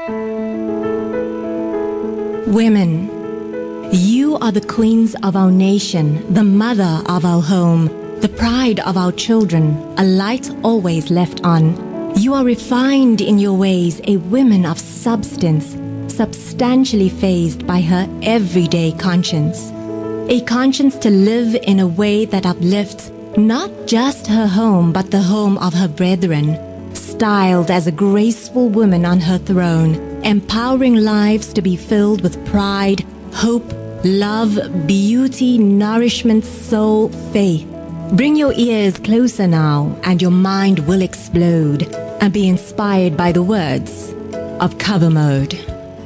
Women, you are the queens of our nation, the mother of our home, the pride of our children, a light always left on. You are refined in your ways, a woman of substance, substantially phased by her everyday conscience. A conscience to live in a way that uplifts not just her home, but the home of her brethren, styled as a graceful woman on her throne, empowering lives to be filled with pride, hope, love, beauty, nourishment, soul, faith. Bring your ears closer now, and your mind will explode and be inspired by the words of Cover Mode.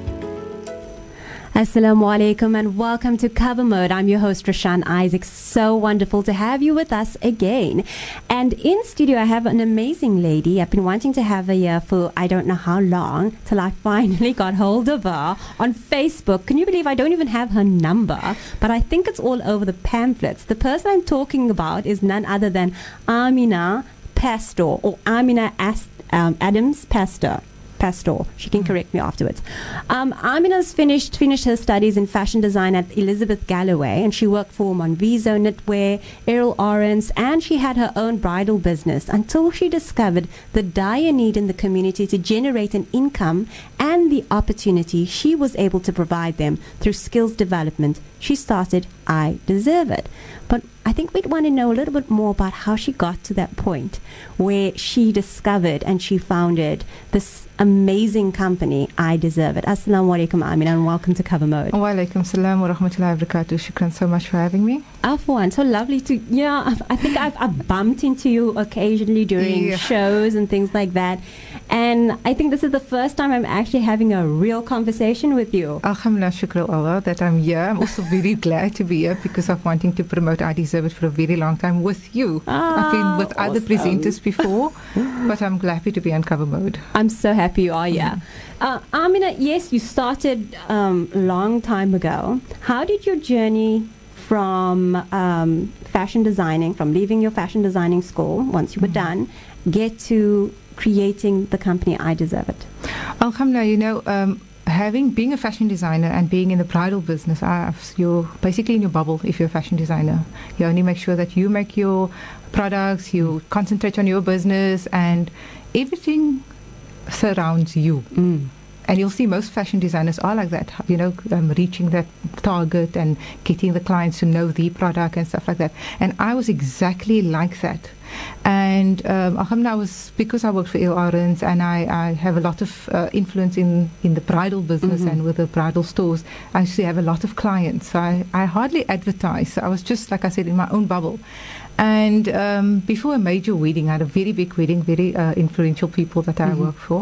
Assalamu alaikum and welcome to Cover Mode. I'm your host Rashan Isaac. So wonderful to have you with us again. And in studio I have an amazing lady. I've been wanting to have her here for I don't know how long, till I finally got hold of her on Facebook. Can you believe I don't even have her number, but I think it's all over the pamphlets. The person I'm talking about is none other than Amina Pastor, or Amina Adams Pastor. She can correct me afterwards. Amina's finished her studies in fashion design at Elizabeth Galloway, and she worked for Monviso Knitwear, Errol Orenz, and she had her own bridal business until she discovered the dire need in the community to generate an income and the opportunity she was able to provide them through skills development. She started I Deserve It. But I think we'd want to know a little bit more about how she got to that point where she discovered and she founded this amazing company, I Deserve It. Assalamu alaikum, Amina, and welcome to Cover Mode. Wa alaikum salam wa rahmatullahi wa barakatuh. Shukran so much for having me. Afwan, so lovely to, I think I've bumped into you occasionally during shows and things like that. And I think this is the first time I'm actually having a real conversation with you. Alhamdulillah, shukra Allah that I'm here. I'm also very glad to be here because I've wanting to promote I Deserve It for a very long time with you. I've been with other presenters before, but I'm happy to be on Cover Mode. I'm so happy you are here. Amina, yes, you started a long time ago. How did your journey from fashion designing, from leaving your fashion designing school once you were done, get to creating the company I Deserve It? Alhamdulillah, being a fashion designer and being in the bridal business, you're basically in your bubble if you're a fashion designer. You only make sure that you make your products, you concentrate on your business, and everything surrounds you. And you'll see most fashion designers are like that, reaching that target and getting the clients to know the product and stuff like that. And I was exactly like that. And alhamdulillah, because I worked for Errol Orenz and I have a lot of influence in the bridal business and with the bridal stores, I actually have a lot of clients. So I hardly advertise. So I was just, like I said, in my own bubble. And before a major wedding, I had a very big wedding, very influential people that I work for.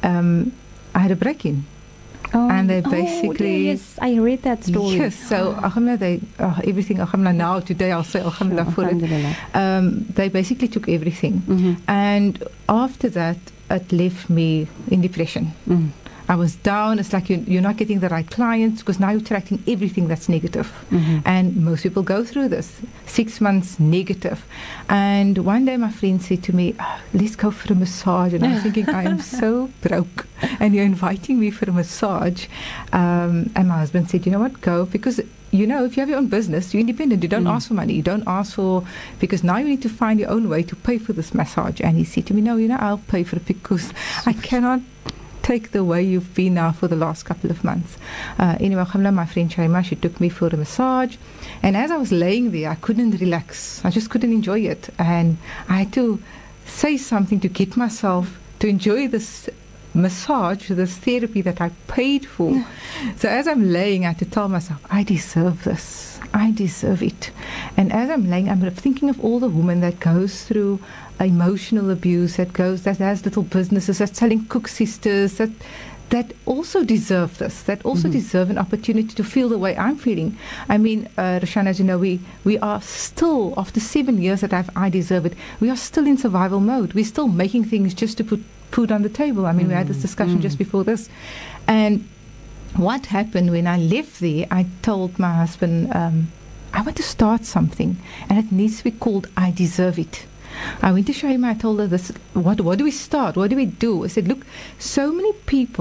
I had a break-in. And they basically... yes, I read that story. Yes, so alhamdulillah, everything, alhamdulillah, now, today I'll say alhamdulillah for it. They basically took everything. And after that, it left me in depression. I was down. It's like you're not getting the right clients because now you're attracting everything that's negative. And most people go through this. 6 months negative. And one day my friend said to me, let's go for a massage. And I'm thinking, I am so broke. And you're inviting me for a massage. And my husband said, you know what, go. Because, if you have your own business, you're independent. You don't ask for money. You don't ask for... Because now you need to find your own way to pay for this massage. And he said to me, no, I'll pay for it because I cannot take the way you've been now for the last couple of months. Anyway, alhamdulillah, my friend Shaima, she took me for a massage. And as I was laying there, I couldn't relax. I just couldn't enjoy it. And I had to say something to get myself to enjoy this massage, this therapy that I paid for. So as I'm laying, I had to tell myself, I deserve this. I deserve it. And as I'm laying, I'm thinking of all the women that goes through emotional abuse, that has little businesses, that's selling cook sisters, that also deserve this, that also deserve an opportunity to feel the way I'm feeling. I mean, Rashan, as you know, we are still, after 7 years that I Deserve It, we are still in survival mode. We're still making things just to put food on the table. I mean, we had this discussion just before this. And what happened when I left there, I told my husband, I want to start something, and it needs to be called I Deserve It. I went to Shaima, I told her this, what do we start? What do we do? I said, look, so many people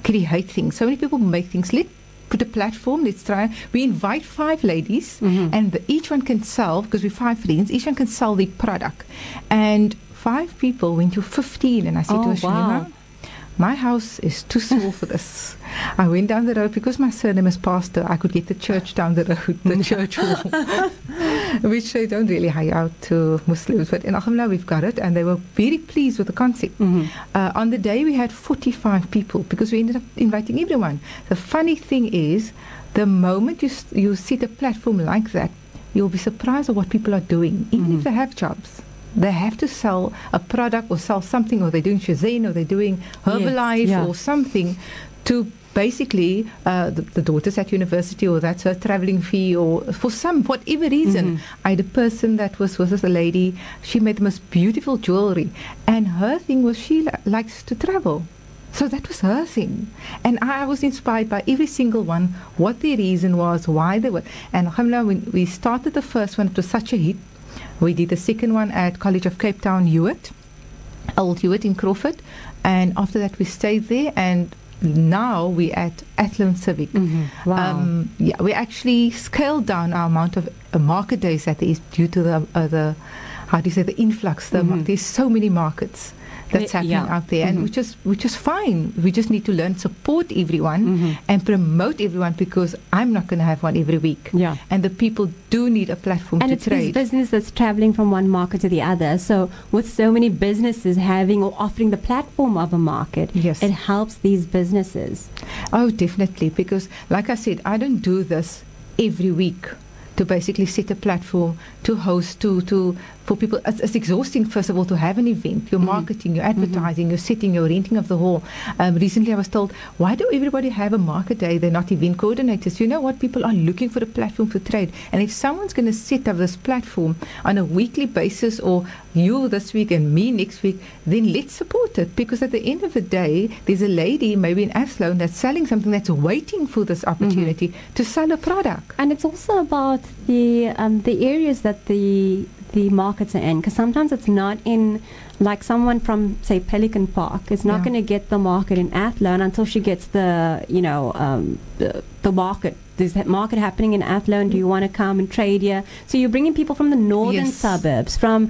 create things. So many people make things. Let's put a platform. Let's try. We invite 5 ladies, and each one can sell, because we're 5 friends, each one can sell the product. And 5 people went to 15, and I said to her, Shalima, my house is too small for this. I went down the road, because my surname is pastor, I could get the church down the road, the church hall, which they don't really hire out to Muslims. But in Alhamdulillah, we've got it, and they were very pleased with the concept. On the day, we had 45 people, because we ended up inviting everyone. The funny thing is, the moment you set a platform like that, you'll be surprised at what people are doing, even if they have jobs. They have to sell a product or sell something, or they're doing Shazeen, or they're doing Herbalife or something, to basically the daughter's at university, or that's her traveling fee, or for whatever reason. I had a person that was a lady, she made the most beautiful jewelry, and her thing was she likes to travel. So that was her thing. And I was inspired by every single one, what their reason was, why they were. And alhamdulillah, when we started the first one, it was such a hit. We did the second one at College of Cape Town, Old Hewitt in Crawford. And after that, we stayed there. And now we're at Athlone Civic. Wow. We actually scaled down our amount of market days that there is due to the influx. There's so many markets that's happening out there, and which is fine. We just need to learn, support everyone, and promote everyone, because I'm not going to have one every week. And the people do need a platform to trade. And it's this business that's traveling from one market to the other. So with so many businesses having or offering the platform of a market, it helps these businesses. Oh, definitely, because like I said, I don't do this every week to basically set a platform to host, for people. It's exhausting, first of all, to have an event. You're marketing, you're advertising, you're setting, you're renting of the hall. Recently I was told, why do everybody have a market day? They're not event coordinators. You know what? People are looking for a platform for trade. And if someone's going to set up this platform on a weekly basis, or you this week and me next week, then let's support it. Because at the end of the day, there's a lady, maybe in Athlone, that's selling something, that's waiting for this opportunity to sell a product. And it's also about the areas that the markets are in, because sometimes it's not in, like someone from, say, Pelican Park is not going to get the market in Athlone until she gets the market. There's that market happening in Athlone. Do you want to come and trade here? So you're bringing people from the northern suburbs, from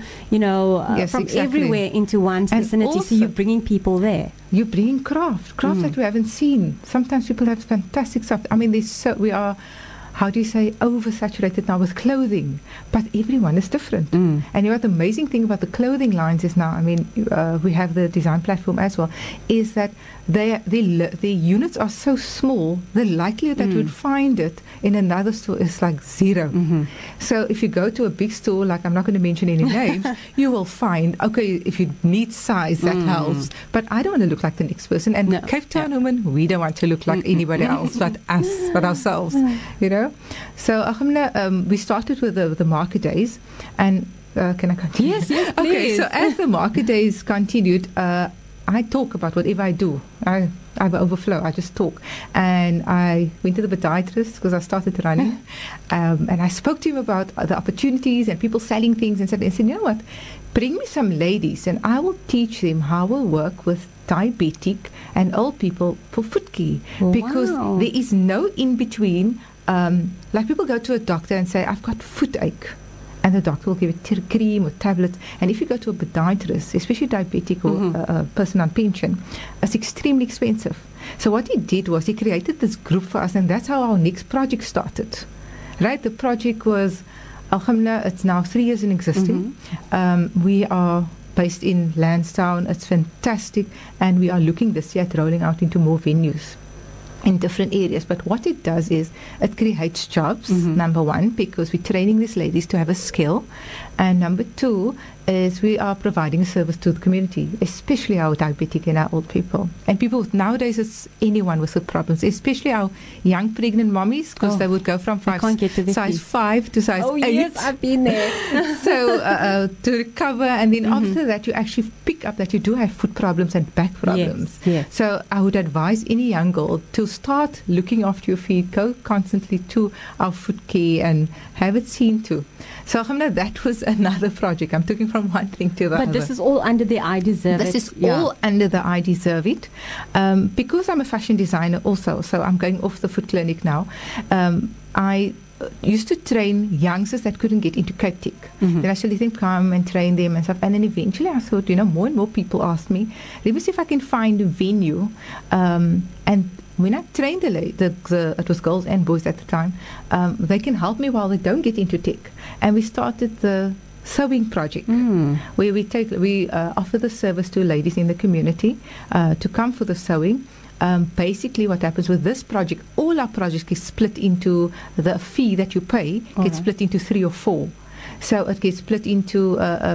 everywhere into one vicinity. So you're bringing people there. You're bringing craft that we haven't seen. Sometimes people have fantastic stuff. I mean, we are, how do you say, oversaturated now with clothing, but everyone is different. And you know what the amazing thing about the clothing lines is now, I mean, we have the design platform as well, is that the units are so small, the likelihood that you would find it in another store is like zero. So if you go to a big store, like I'm not going to mention any names, you will find, okay, if you need size, that helps. But I don't want to look like the next person. And Cape Town women, we don't want to look like anybody else but us, but ourselves, you know. So alhamdulillah, we started with the market days, and can I continue? Yes, please. Okay, so as the market days continued, I talk about whatever I do. I have an overflow. I just talk. And I went to the podiatrist because I started running. And I spoke to him about the opportunities and people selling things, and said, you know what? Bring me some ladies and I will teach them how we'll work with diabetic and old people for foot care. Because there is no in between. Like people go to a doctor and say, I've got foot ache. And the doctor will give a cream or tablets. And if you go to a podiatrist, especially diabetic or a person on pension, it's extremely expensive. So what he did was he created this group for us, and that's how our next project started. Right? The project was, alhamdulillah, it's now 3 years in existing. We are based in Lansdowne. It's fantastic. And we are looking this year at rolling out into more venues in different areas. But what it does is it creates jobs, number one, because we're training these ladies to have a skill, and number two is we are providing a service to the community, especially our diabetic and our old people. And people nowadays, it's anyone with problems, especially our young pregnant mommies, because they would go from size 5 to size 8. Oh yes, I've been there. So to recover, and then after that you actually pick up that you do have foot problems and back problems. Yes. So I would advise any young girl to start looking after your feet, go constantly to our foot care and have it seen to. So alhamdulillah, that was another project. I'm talking from from one thing to the other. But this is all under the I Deserve It. This is all under the I Deserve It. Because I'm a fashion designer also, so I'm going off the foot clinic now. I used to train youngsters that couldn't get into Cape Tech. Then I actually think come and train them and stuff. And then eventually I thought, more and more people asked me, let me see if I can find a venue. And when I trained it was girls and boys at the time, they can help me while they don't get into tech. And we started the sewing project, where we offer the service to ladies in the community to come for the sewing. Basically, what happens with this project, all our projects get split into the fee that you pay, gets split into 3 or 4. So it gets split into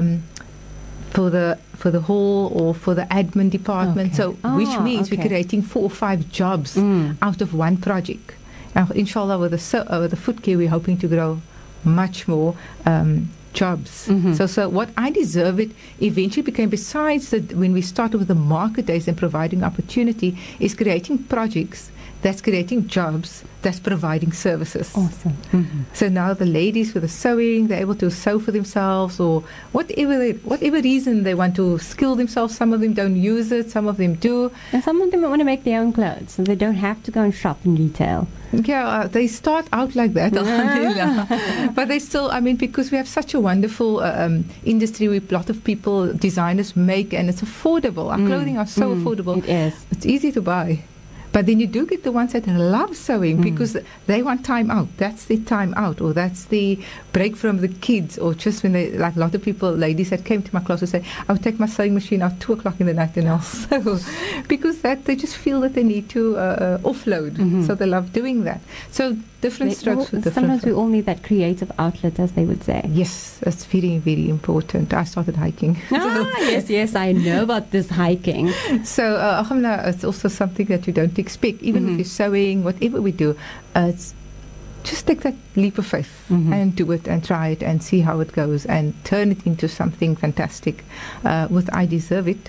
for the hall or for the admin department. So which means we're creating 4 or 5 jobs out of one project. Now, inshallah, with the foot care, we're hoping to grow much more jobs. So what I Deserve It eventually became, besides when we started with the market days and providing opportunity, is creating projects that's creating jobs, that's providing services. Awesome. So now the ladies with the sewing, they're able to sew for themselves, or whatever reason they want to skill themselves. Some of them don't use it, some of them do. And some of them want to make their own clothes, so they don't have to go and shop in retail. Yeah, they start out like that, alhamdulillah. But they still, because we have such a wonderful industry where a lot of people, designers make, and it's affordable. Our clothing are so affordable. It is. It's easy to buy. But then you do get the ones that love sewing because they want time out. That's the time out, or that's the break from the kids, or just when they, like a lot of people, ladies that came to my class would say, I would take my sewing machine out 2 o'clock in the night and I'll sew. Because that they just feel that they need to offload. So they love doing that. So different strokes for different. Sometimes we all need that creative outlet, as they would say. Yes, that's very, very important. I started hiking. Yes, I know about this hiking. So, alhamdulillah, it's also something that you don't expect. Even if you're sewing, whatever we do, it's just take that leap of faith and do it and try it and see how it goes and turn it into something fantastic. With I Deserve It,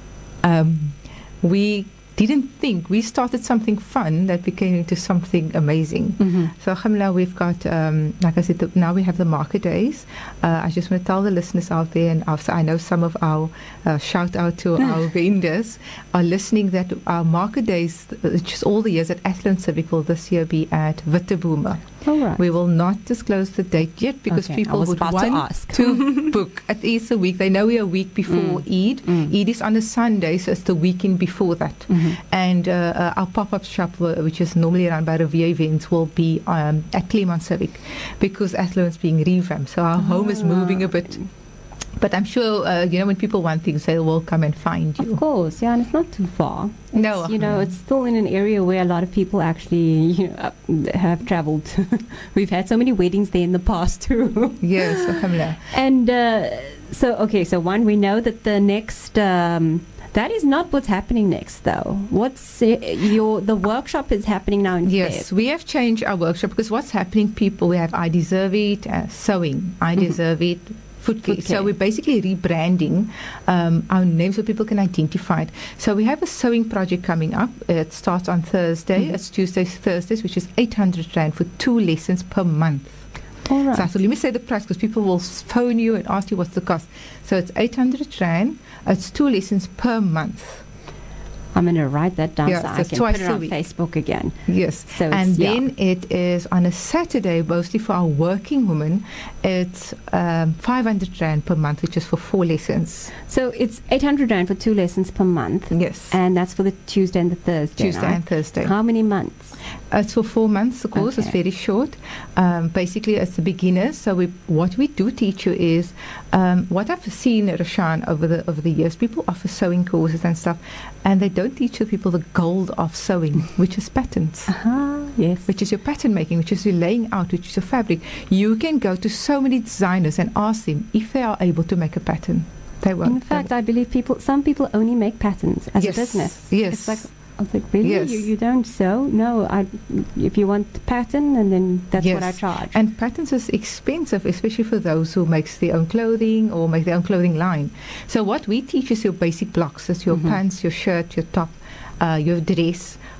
we didn't think. We started something fun that became into something amazing. So, alhamdulillah, we've got, like I said, now we have the market days. I just want to tell the listeners out there, and I know some of our, shout out to our vendors, are listening, that our market days, just all the years at Athlone Civic, will this year be at Witebooma. Right. We will not disclose the date yet because people would want to book. It is a week. They know we are a week before Eid. Eid is on a Sunday, so it's the weekend before that. And our pop-up shop, which is normally run by Revere Events, will be at Claremont Civic because Athlone is being revamped. So our home is moving a bit. But I'm sure, when people want things, they will come and find you. Of course, yeah, and it's not too far. No. It's still in an area where a lot of people actually, have traveled. We've had so many weddings there in the past, too. Yes, alhamdulillah. And so one, we know that the next... that is not what's happening next, though. The workshop is happening now in Yes, we have changed our workshop because what's happening, people, we have I Deserve It, sewing, I Deserve It, foot care. So we're basically rebranding our names so people can identify it. So we have a sewing project coming up. It starts on Thursday. It's Tuesdays, Thursdays, which is 800 Rand for 2 lessons per month. All right. So let me say the price because people will phone you and ask you what's the cost. So it's 800 Rand. It's 2 lessons per month. I'm going to write that down so I can put it on week. Facebook again. Yes. So then it is on a Saturday, mostly for our working women. It's 500 Rand per month, which is for 4 lessons. So it's 800 Rand for 2 lessons per month. Yes. And that's for the Tuesday and the Thursday. Tuesday and Thursday. How many months? It's for 4 months, of course. It's very short. Basically, it's the beginners. So what we do teach you is what I've seen, Rashan, over the years. People offer sewing courses and stuff, and they don't teach the people the gold of sewing, which is patterns. Yes. Which is your pattern making, which is your laying out, which is your fabric. You can go to so many designers and ask them if they are able to make a pattern. They won't. In fact, I believe some people only make patterns as a business. Yes. It's like, I was like, really? Yes. You don't sew? No, if you want the pattern, and then that's what I charge. And patterns is expensive, especially for those who makes their own clothing or make their own clothing line. So what we teach is your basic blocks. It's your pants, your shirt, your top, your dress,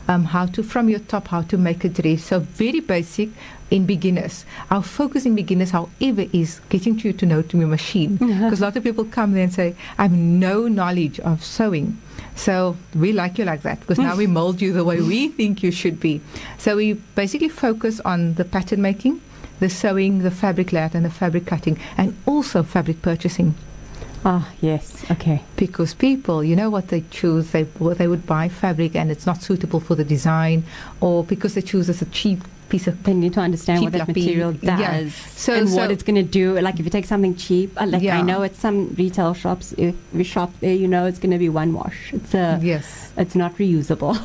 from your top, how to make a dress. So very basic in beginners. Our focus in beginners, however, is getting you to know to your machine. Because a lot of people come there and say, I have no knowledge of sewing. So we like you like that, because now we mold you the way we think you should be. So we basically focus on the pattern making, the sewing, the fabric layout, and the fabric cutting, and also fabric purchasing. Ah, yes. Okay. Because people, you know what they choose? They would buy fabric and it's not suitable for the design, or because they choose as a cheap piece of. They need to understand what that material does and what it's going to do. Like if you take something cheap, I know at some retail shops, if we shop there, you know it's going to be one wash. It's not reusable.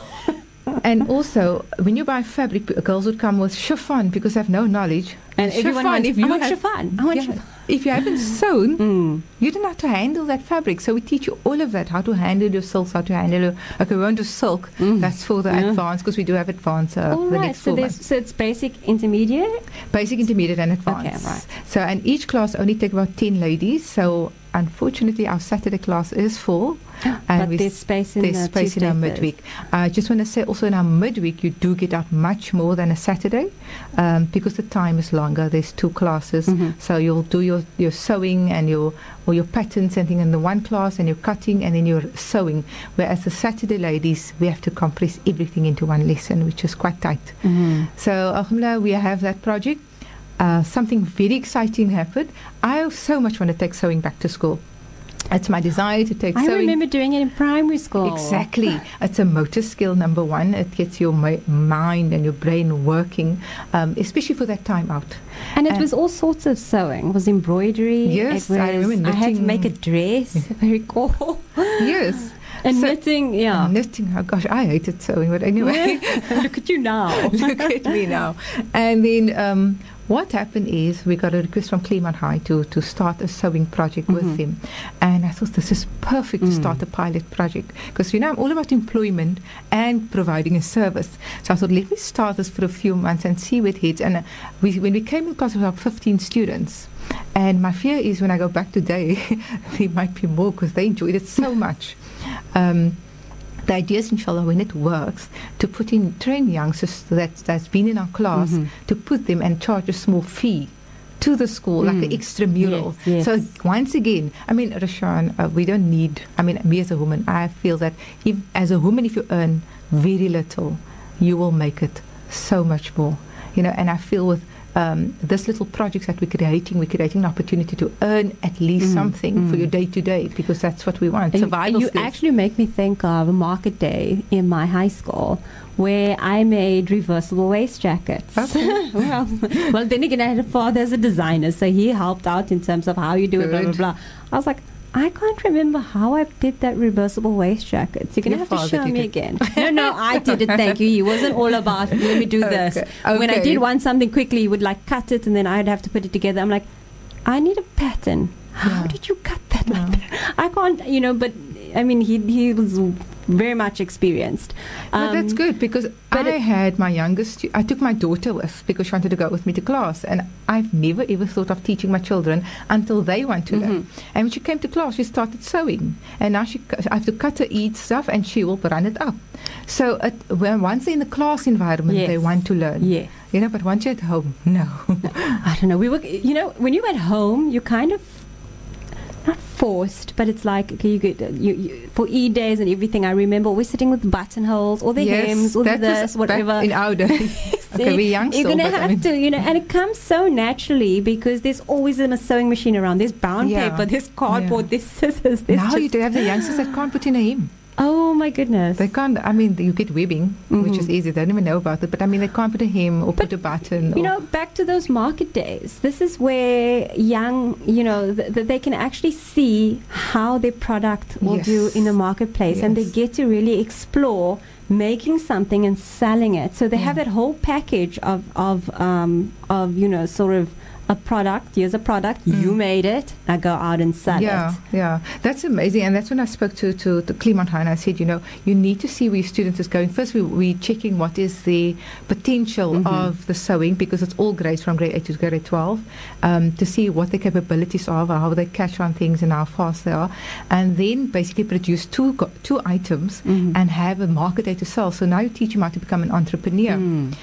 And also, when you buy fabric, girls would come with chiffon because they have no knowledge. And everyone wants, I want chiffon. If you haven't sewn, you don't know how to handle that fabric. So we teach you all of that, how to handle your silks, how to handle your... Okay, we won't do silk. That's for the advanced, because we do have advanced the next 4 months. So it's basic, intermediate? Basic, intermediate, and advanced. Okay, right. So, and each class only take about 10 ladies. So, unfortunately, our Saturday class is full. And but there's space in our midweek. I just want to say also in our midweek, you do get out much more than a Saturday because the time is longer. There's 2 classes. So you'll do your sewing and your patterns and things in the one class, and your cutting and then your sewing. Whereas the Saturday ladies, we have to compress everything into one lesson, which is quite tight. So alhamdulillah, we have that project. Something very exciting happened. I so much want to take sewing back to school. It's my desire to take sewing. I remember doing it in primary school. Exactly. It's a motor skill, number one. It gets your mind and your brain working, especially for that time out. And it was all sorts of sewing. It was embroidery. Yes, I remember knitting. I had to make a dress. Very cool. Yes. And knitting, yeah. Knitting, oh gosh, I hated sewing, but anyway. Look at you now. Look at me now. And then what happened is we got a request from Claremont High to start a sewing project with them. And I thought this is perfect to start a pilot project. Because, I'm all about employment and providing a service. So I thought, let me start this for a few months and see where it heads. And when we came in class, we had 15 students. And my fear is when I go back today, there might be more because they enjoyed it so much. The idea is, inshallah, when it works, to train youngsters that's been in our class, to put them and charge a small fee to the school, like an extramural. Yes. So once again, Rashan, we don't need, me as a woman, I feel that as a woman, if you earn very little, you will make it so much more. And I feel with this little projects that we're creating an opportunity to earn at least something for your day-to-day, because that's what we want. Survival skills. You actually make me think of a market day in my high school where I made reversible waist jackets. Okay. well, then again, I had a father as a designer, so he helped out in terms of how you do it, blah, blah, blah. I was like, I can't remember how I did that reversible waist jacket. So you're going to have to show me again. No, I did it, thank you. He wasn't all about, let me do this. Okay. When I did want something quickly, he would cut it and then I'd have to put it together. I'm like, I need a pattern. How did you cut that like that? I can't, but he was very much experienced. But that's good, because I had my youngest, I took my daughter with because she wanted to go with me to class, and I've never ever thought of teaching my children until they want to learn. And when she came to class, she started sewing, and now I have to cut her each stuff and she will run it up. So once they're in the class environment, they want to learn. Yes. But once you're at home, no. I don't know. We were, when you're at home, you kind of not forced, but it's like, okay, you for E-days and everything. I remember we're sitting with buttonholes, or the hems, or this, whatever. In our days. Okay, we're young still. You're going to have to, and it comes so naturally because there's always a sewing machine around. There's brown paper, there's cardboard, there's scissors. Now you do have the youngsters that can't put in a hem. Oh my goodness. They can't, you get webbing, which is easy. They don't even know about it. But they can't put a hem or put a button. Back to those market days. This is where young, they can actually see how their product will do in the marketplace. And they get to really explore making something and selling it. So they have that whole package of sort of a product. Here's a product. You made it. Now go out and sell it. Yeah, that's amazing. And that's when I spoke to Clement High, and I said, you need to see where your students is going. First, we're checking what is the potential of the sewing, because it's all grades from grade 8 to grade 12, to see what the capabilities are, how they catch on things and how fast they are. And then basically produce two items and have a market day to sell. So now you teach them how to become an entrepreneur.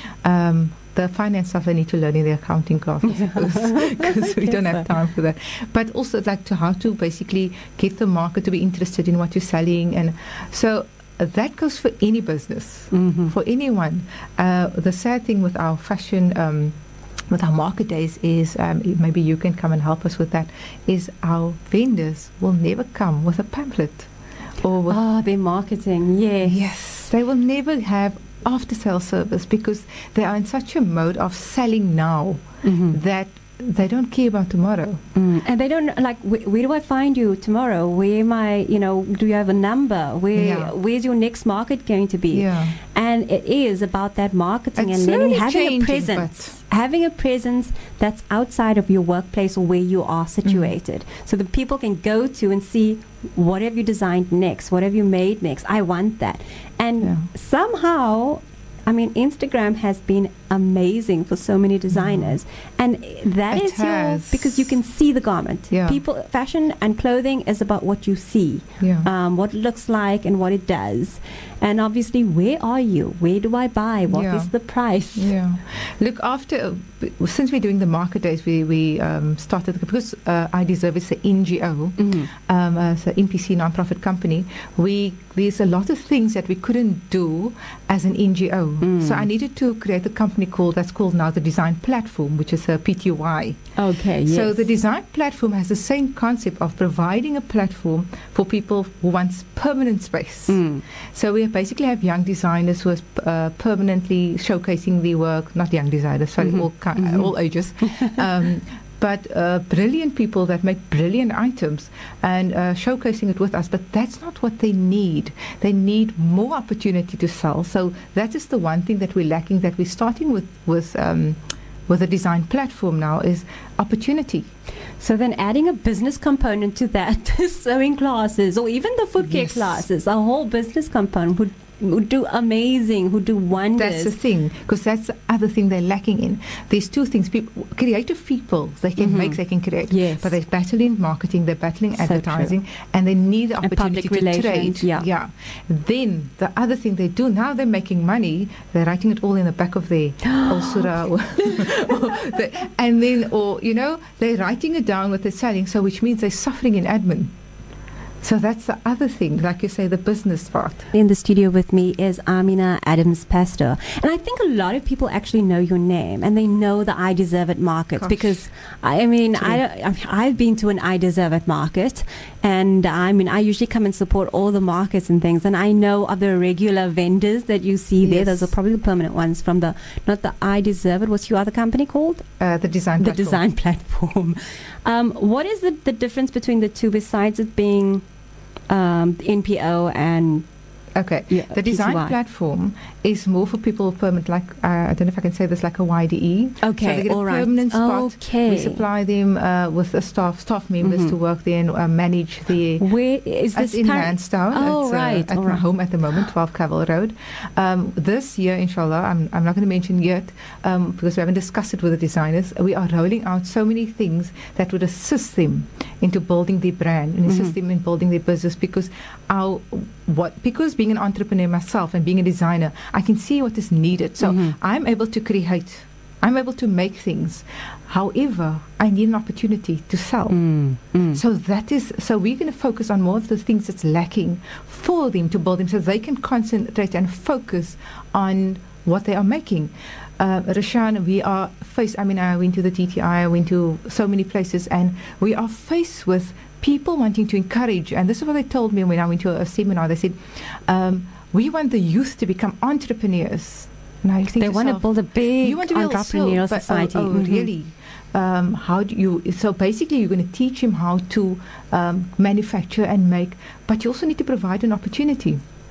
The finance stuff they need to learn in the accounting class, because we don't have time for that. But also how to basically get the market to be interested in what you're selling. And so that goes for any business, for anyone. The sad thing with our fashion, with our market days is, maybe you can come and help us with that, is our vendors will never come with a pamphlet. Or their marketing, yes. They will never have after-sale service, because they are in such a mode of selling now that they don't care about tomorrow. And they don't, where do I find you tomorrow? Where am I, do you have a number? Where's your next market going to be? And it is about that marketing and learning, having a presence. Having a presence that's outside of your workplace or where you are situated. So the people can go to and see, what have you designed next? What have you made next? I want that. And somehow, Instagram has been amazing for so many designers, and that is because you can see the garment. People, fashion and clothing is about what you see, what it looks like and what it does. And obviously, where are you? Where do I buy? What is the price? Look, since we're doing the market days, we started, because I Deserve is an NGO, as an NPC non-profit company. There's a lot of things that we couldn't do as an NGO. So I needed to create a company that's called now the Design Platform, which is a PTY. Okay, yes. So the Design Platform has the same concept of providing a platform for people who want permanent space. So we basically have young designers who are permanently showcasing their work, not young designers, sorry, all ages. But brilliant people that make brilliant items and showcasing it with us. But that's not what they need. They need more opportunity to sell. So that is the one thing that we're lacking, that we're starting with a design platform now, is opportunity. So then adding a business component to that, sewing classes or even the foot care classes, a whole business component would do amazing, would do wonders. That's the thing, because that's the other thing they're lacking in. There's two things. Creative people, they can make, they can create. Yes. But they're battling marketing, they're battling advertising, and they need the opportunity to trade. Then the other thing they do, now they're making money, they're writing it all in the back of their surah. And then, they're writing it down what they're selling, so which means they're suffering in admin. So that's the other thing, like you say, the business part. In the studio with me is Amina Adams-Pastor. And I think a lot of people actually know your name, and they know the I Deserve It markets. Because, I've been to an I Deserve It market, and I usually come and support all the markets and things, and I know of the regular vendors that you see there. Those are probably the permanent ones from not the I Deserve It. What's your other company called? The Design Platform. The Design Platform. What is the difference between the two, besides it being NPO and the Design PTY. Platform is more for people permanent, like I don't know if I can say this, like a YDE. So they get a permanent spot. We supply them with a staff members to work there and manage the. Where is this in Lansdowne? At my home at the moment, 12 Cavill Road. This year, inshallah, I'm not going to mention yet because we haven't discussed it with the designers. We are rolling out so many things that would assist them into building their brand and assist them in building their business, because being an entrepreneur myself and being a designer, I can see what is needed. So I'm able to create, I'm able to make things. However, I need an opportunity to sell. So we're going to focus on more of the things that's lacking for them to build them, so they can concentrate and focus on what they are making. Rashan, I went to the TTI, I went to so many places, and we are faced with people wanting to encourage, and this is what they told me when I went to a seminar. They said, we want the youth to become entrepreneurs. And I think they want to build a big entrepreneurial society. Really? How do you? So basically, you're going to teach him how to manufacture and make, but you also need to provide an opportunity.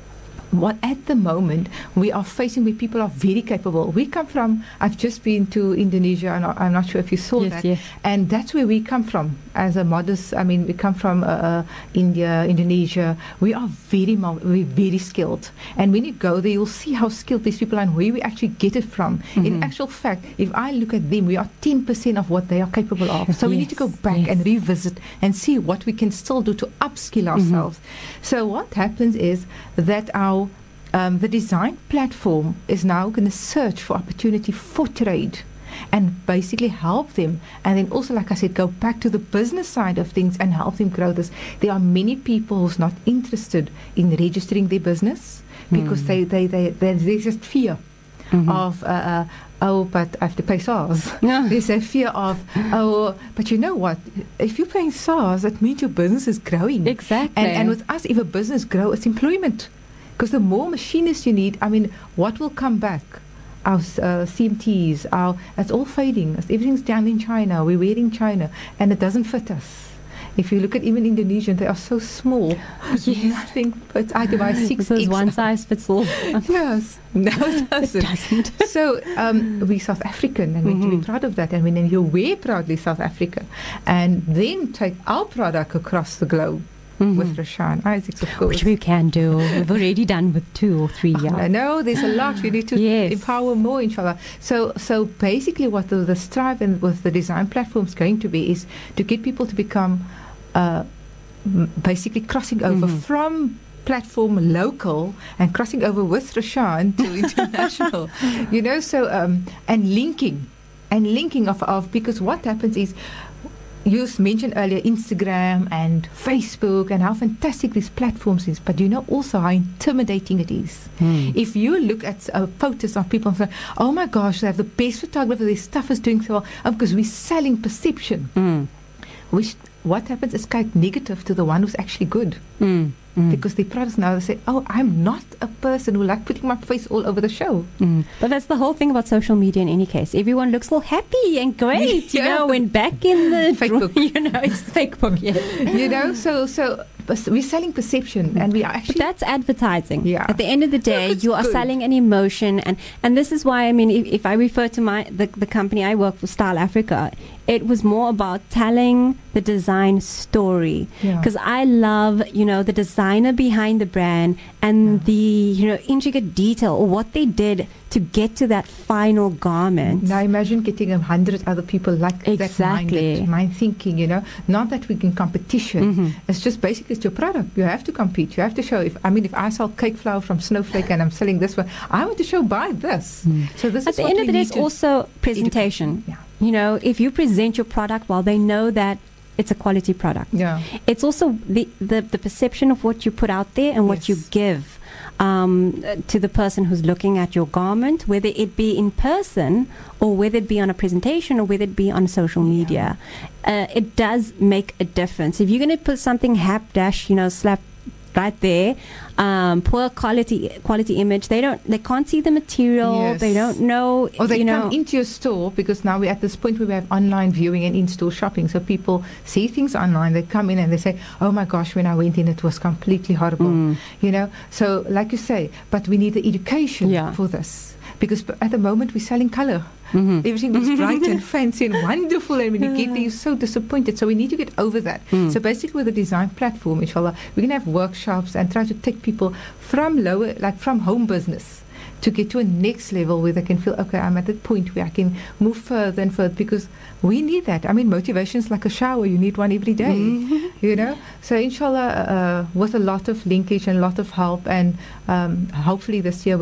what at the moment we are facing where people are very capable. We come from, I've just been to Indonesia, and I'm not sure if you saw that. Yes. And that's where we come from as a modest, we come from India, Indonesia. We are we're very skilled. And when you go there, you'll see how skilled these people are and where we actually get it from. In actual fact, if I look at them, we are 10% of what they are capable of. So we need to go back and revisit and see what we can still do to upskill ourselves. So what happens is that the design platform is now going to search for opportunity for trade and basically help them. And then also, like I said, go back to the business side of things and help them grow this. There are many people who's not interested in registering their business because there's just fear of but I have to pay SARS. No. There's a fear of, but you know what? If you're paying SARS, that means your business is growing. Exactly. And with us, if a business grows, it's employment. Because the more machinists you need, what will come back? Our CMTs, it's all fading. Everything's down in China. We're wearing China, and it doesn't fit us. If you look at even Indonesians, they are so small. Yes. Nothing fits. I do my 6 This is one size fits all. Yes. No, it doesn't. It doesn't. So we're South African, and we need to be proud of that. And then you wear proudly South Africa, and then take our product across the globe. With Rashan Isaacs, of course. Which we can do. We've already done with 2 or 3. Yeah. I know, there's a lot. We need to empower more, inshallah. So basically what the strive and with the design platform is going to be is to get people to become basically crossing over from platform local and crossing over with Rashan to international. And linking of because what happens is, you mentioned earlier Instagram and Facebook and how fantastic these platforms is, but you know also how intimidating it is. If you look at photos of people and say, oh my gosh, they have the best photographer, their stuff is doing so well, because we're selling perception, which what happens is quite negative to the one who's actually good. Because the products now, they say, oh, I'm not a person who like putting my face all over the show. But that's the whole thing about social media in any case. Everyone looks all happy and great, when back in the Facebook. It's Facebook, so we're selling perception, and we are actually... But that's advertising. Yeah. At the end of the day, you are selling an emotion, and this is why, if I refer to the company I work for, Style Africa, it was more about telling the design story. Because I love, the designer behind the brand and the, intricate detail or what they did to get to that final garment. Now imagine getting 100 other people like that mind thinking, not that we're in competition. It's just basically it's your product. You have to compete. You have to show. If I sell cake flour from Snowflake and I'm selling this one, I want to show buy this. So this at the end of the day, it's also presentation. If you present your product well, they know that it's a quality product. Yeah. It's also the perception of what you put out there and what you give to the person who's looking at your garment, whether it be in person or whether it be on a presentation or whether it be on social media. It does make a difference. If you're going to put something hapdash, slap right there, poor quality image, they can't see the material, they don't know, or they come into your store, because now we're at this point where we have online viewing and in-store shopping, so people see things online, they come in and they say, oh my gosh, when I went in it was completely horrible, so like you say, but we need the education for this, because at the moment we're selling color. Everything looks bright and fancy and wonderful, and when you get there you're so disappointed. So we need to get over that. So basically with the design platform, inshallah, we're going to have workshops and try to take people from from home business to get to a next level where they can feel, okay, I'm at that point where I can move further and further, because we need that. Motivation is like a shower. You need one every day, So inshallah, with a lot of linkage and a lot of help, and hopefully this year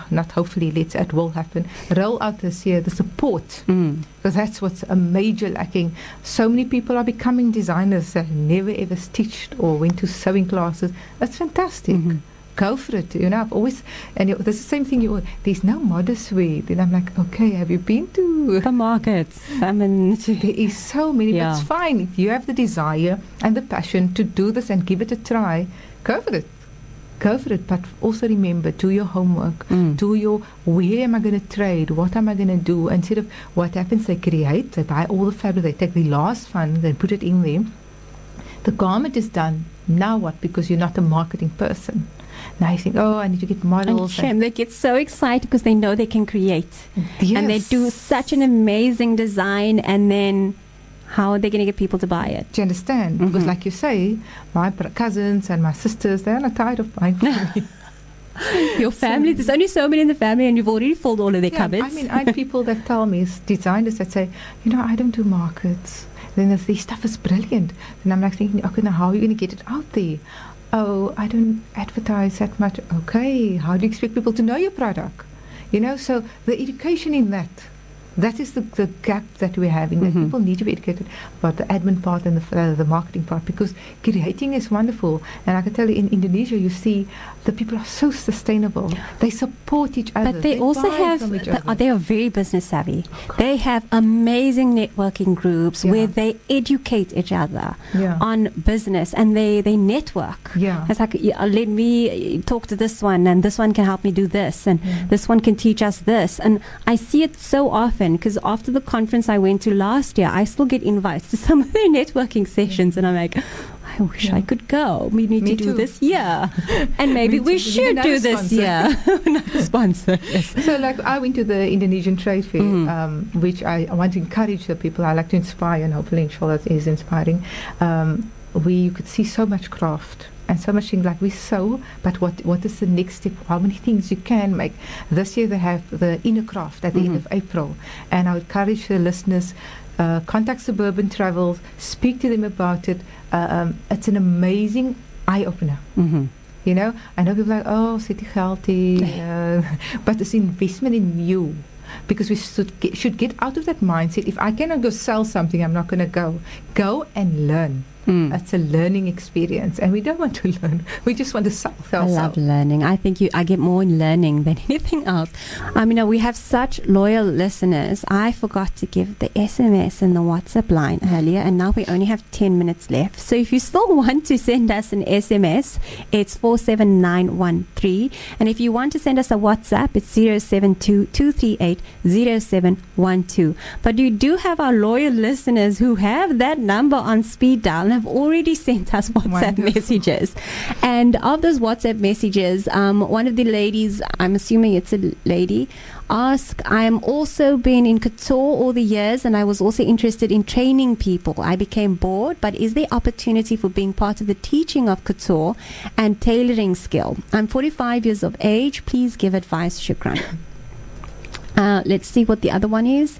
it will happen. Roll out this year the support, because that's what's a major lacking. So many people are becoming designers that never ever stitched or went to sewing classes. That's fantastic. Go for it, I've always, and there's the same thing, there's no modest way. Then I'm like, okay, have you been to the markets? There is so many, but it's fine. If you have the desire and the passion to do this and give it a try, go for it. But also remember, do your homework, do your, where am I going to trade, what am I going to do, instead of what happens, they buy all the fabric, they take the last fund, they put it in there. The garment is done. Now what? Because you're not a marketing person. Now you think, oh, I need to get models. And they get so excited because they know they can create. Yes. And they do such an amazing design, and then how are they going to get people to buy it? Do you understand? Because like you say, my cousins and my sisters, they're not tired of buying from me. Your family, there's only so many in the family, and you've already filled all of their cupboards. I mean, I have people that tell me, designers that say, I don't do markets. Then this stuff is brilliant. And I'm like thinking, okay, now how are you going to get it out there? Oh, I don't advertise that much. Okay, how do you expect people to know your product? So the education in that is the gap that we're having, that people need to be educated about the admin part and the marketing part, because creating is wonderful. And I can tell you, in Indonesia, you see the people are so sustainable. They support each other. But they also they are very business savvy. They have amazing networking groups where they educate each other on business, and they network. Yeah. It's like, let me talk to this one, and this one can help me do this, and this one can teach us this. And I see it so often, because after the conference I went to last year, I still get invites to some of their networking sessions, and I'm like, I wish I could go. We need to do this year. And maybe we should do this year. Not a sponsor. Yes. So like I went to the Indonesian Trade Fair, which I want to encourage the people. I like to inspire, and hopefully inshallah it is inspiring. You could see so much craft and so much things like we sew, but what is the next step? How many things you can make? This year they have the inner craft at the end of April, and I would encourage the listeners, contact Suburban Travels, speak to them about it. It's an amazing eye-opener. I know people are like, oh, city healthy, but it's investment in you. Because we should get out of that mindset. If I cannot go sell something, I'm not going to go. Go and learn. It's a learning experience, and we don't want to learn. We just want to sell. I love learning. I think I get more in learning than anything else. We have such loyal listeners. I forgot to give the SMS and the WhatsApp line earlier, and now we only have 10 minutes left. So if you still want to send us an SMS, it's 47913. And if you want to send us a WhatsApp, it's 072-238-0712. But you do have our loyal listeners who have that number on speed dial, have already sent us WhatsApp messages. And of those WhatsApp messages, one of the ladies, I'm assuming it's a lady, asked, I am also been in couture all the years, and I was also interested in training people. I became bored, but is there opportunity for being part of the teaching of couture and tailoring skill? I'm 45 years of age. Please give advice. Shukran. Let's see what the other one is.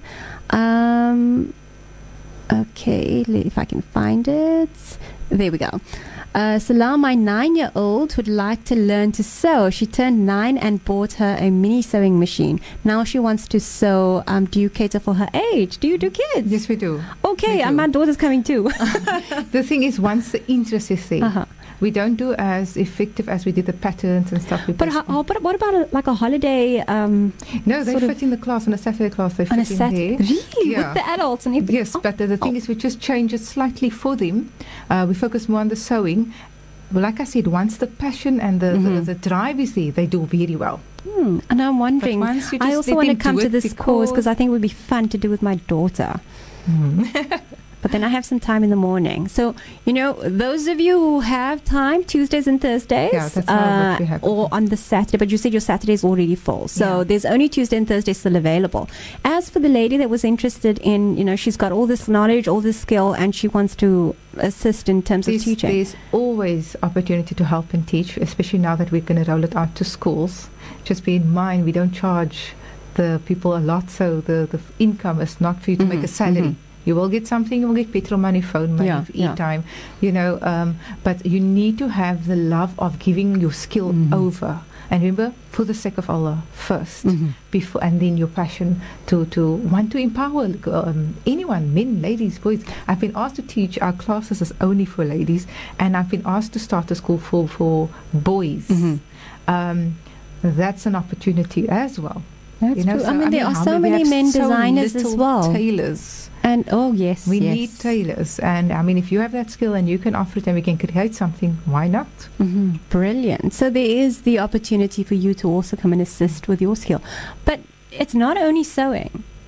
Okay, if I can find it. There we go. Salam, my 9-year-old would like to learn to sew. She turned 9 and bought her a mini sewing machine. Now she wants to sew. Do you cater for her age? Do you do kids? Yes, we do. Okay, and my daughter's coming too. The thing is, once the interest is there, we don't do as effective as we did the patterns and stuff. But what about a holiday? No, they fit in the class on a Saturday class. They fit in there. Really? With the adults and everything? Yes, but the thing is, we just change it slightly for them. We focus more on the sewing. Well, like I said, once the passion and the drive is there, they do very well. And I'm wondering, I also want to come to this course because I think it would be fun to do with my daughter. But then I have some time in the morning. So, those of you who have time, Tuesdays and Thursdays, or on the Saturday, but you said your Saturday is already full. So there's only Tuesday and Thursday still available. As for the lady that was interested in, she's got all this knowledge, all this skill, and she wants to assist in terms of teaching. There's always opportunity to help and teach, especially now that we're going to roll it out to schools. Just be in mind, we don't charge the people a lot, so the income is not for you to make a salary. You will get something, you will get petrol money, phone money, e-time, but you need to have the love of giving your skill over. And remember, for the sake of Allah first, before, and then your passion to want to empower anyone, men, ladies, boys. I've been asked to teach our classes is only for ladies, and I've been asked to start a school for boys. That's an opportunity as well. That's true. So, there are so many men designers as well. Tailors. And we need tailors, and if you have that skill and you can offer it and we can create something, why not? Brilliant. So there is the opportunity for you to also come and assist with your skill, but it's not only sewing.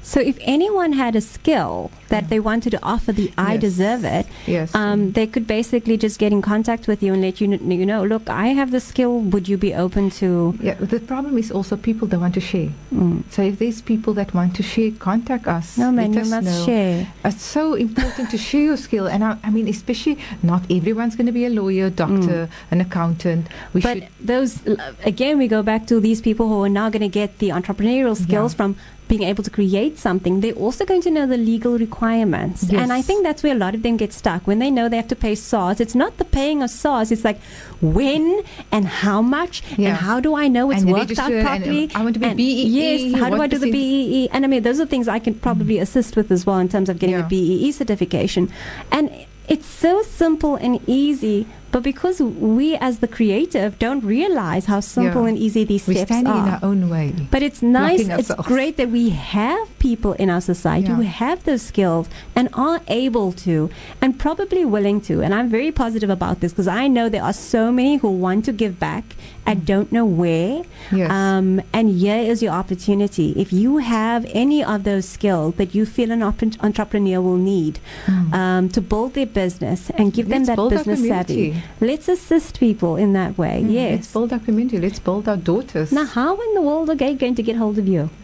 So if anyone had a skill that they wanted to offer the I Deserve It, they could basically just get in contact with you and let you know, look, I have the skill, would you be open to... Yeah, the problem is also people don't want to share. So if there's people that want to share, contact us. No, man, you must share. It's so important to share your skill. And I mean, especially not everyone's going to be a lawyer, doctor, an accountant. But those, again, we go back to these people who are now going to get the entrepreneurial skills from being able to create something. They're also going to know the legal requirements. Yes. And I think that's where a lot of them get stuck. When they know they have to pay SARS, it's not the paying of SARS. It's like when and how much and how do I know it's worked out properly. I want to be BEE. Yes, how do I do the BEE? And I mean, those are things I can probably assist with as well in terms of getting a BEE certification. And it's so simple and easy, but because we as the creative don't realize how simple and easy these steps are. We're standing in our own way. But it's nice, it's great that we have people in our society who have those skills and are able to and probably willing to. And I'm very positive about this because I know there are so many who want to give back and don't know where. Yes. And here is your opportunity. If you have any of those skills that you feel an entrepreneur will need to build their business and give them that business savvy, let's assist people in that way. Yes. Let's build our community. Let's build our daughters. Now, how in the world are they going to get hold of you?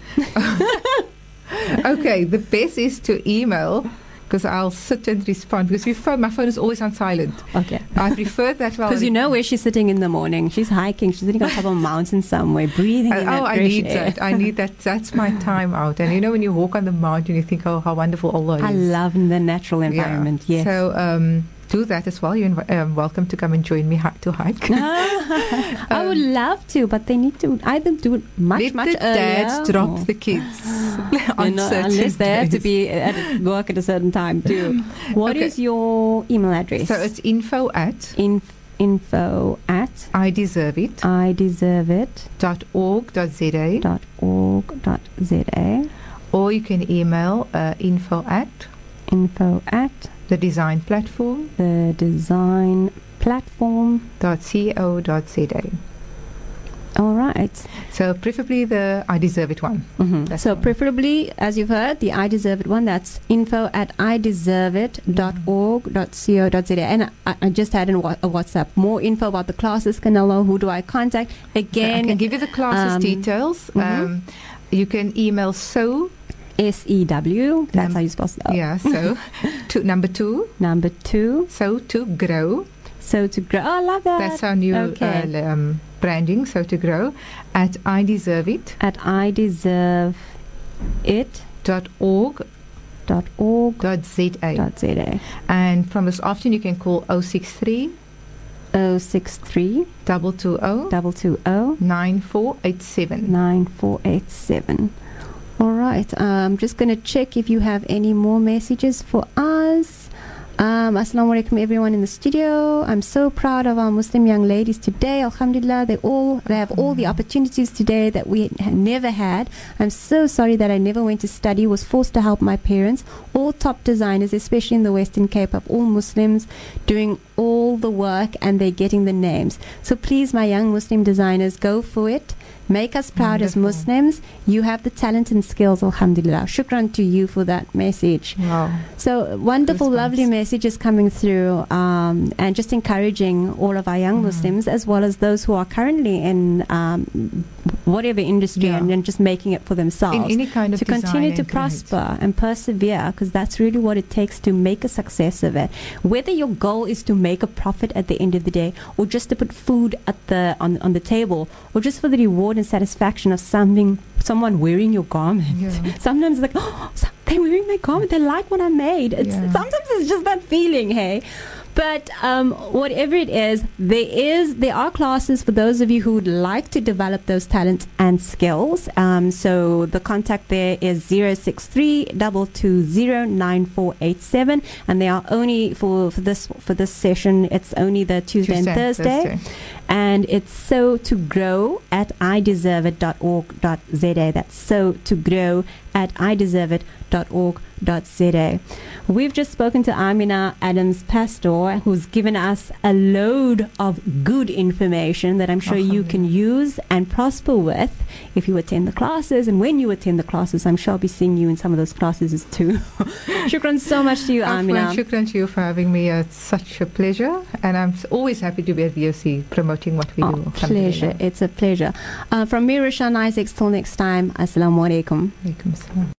Okay, the best is to email, because I'll sit and respond, because my phone is always on silent. Okay. I prefer that. Because you know where she's sitting in the morning. She's hiking. She's sitting on top of a mountain somewhere, breathing in that fresh air. I need that. That's my time out. And you know, when you walk on the mountain, you think, oh, how wonderful Allah is. I love the natural environment, yes. So, do that as well. You're welcome to come and join me to hike. I would love to, but they need to either do it much earlier. Dads drop the kids on certain unless they have to be at work at a certain time too. What is your email address? So it's info at iDeserveIt.org.za. Or you can email info at the design platform.co.za. All right. So preferably the I Deserve It one. So preferably, as you've heard, the I Deserve It one. That's info at iDeserveIt.org.co.za. And I just had a WhatsApp. More info about the classes, Canelo. Who do I contact? Again, I can give you the classes details. You can email SEW. SEW. That's how you're supposed to. Yeah. So number two. So to grow. Oh, I love that. That's our new branding. So to grow at I Deserve It. At iDeserveIt.org.za. And from this afternoon, you can call 063 220 9487. All right. I'm just going to check if you have any more messages for us. Assalamu alaikum everyone in the studio. I'm so proud of our Muslim young ladies today. Alhamdulillah, they have all the opportunities today that we never had. I'm so sorry that I never went to study, was forced to help my parents. All top designers, especially in the Western Cape, of all Muslims doing all the work, and they're getting the names. So please, my young Muslim designers, go for it. Make us proud as Muslims. You have the talent and skills, alhamdulillah. Shukran to you for that message. Wow. So wonderful, lovely messages coming through, and just encouraging all of our young Muslims, as well as those who are currently in whatever industry and just making it for themselves. In any kind of to continue to prosper and persevere, because that's really what it takes to make a success of it. Whether your goal is to make a profit at the end of the day, or just to put food at on the table, or just for the reward and satisfaction of someone wearing your garment. Sometimes it's like, oh, they're wearing my garment, they like what I made. Sometimes it's just that feeling, hey. But whatever it is, there are classes for those of you who would like to develop those talents and skills. So the contact there is 063-220-9487, and they are only for this session. It's only the Tuesday and Thursday. And it's so to grow at ideserveit.org.za. That's so to grow at ideserveit.org.za. We've just spoken to Amina Adams Pastor, who's given us a load of good information that I'm sure you can use and prosper with if you attend the classes. And when you attend the classes, I'm sure I'll be seeing you in some of those classes too. Shukran so much to you, Amina. Shukran to you for having me. It's such a pleasure. And I'm always happy to be at VOC promoting what we do. Pleasure. It's a pleasure. From me, Rashan Isaacs, till next time. Assalamu alaikum. Alaikum salam.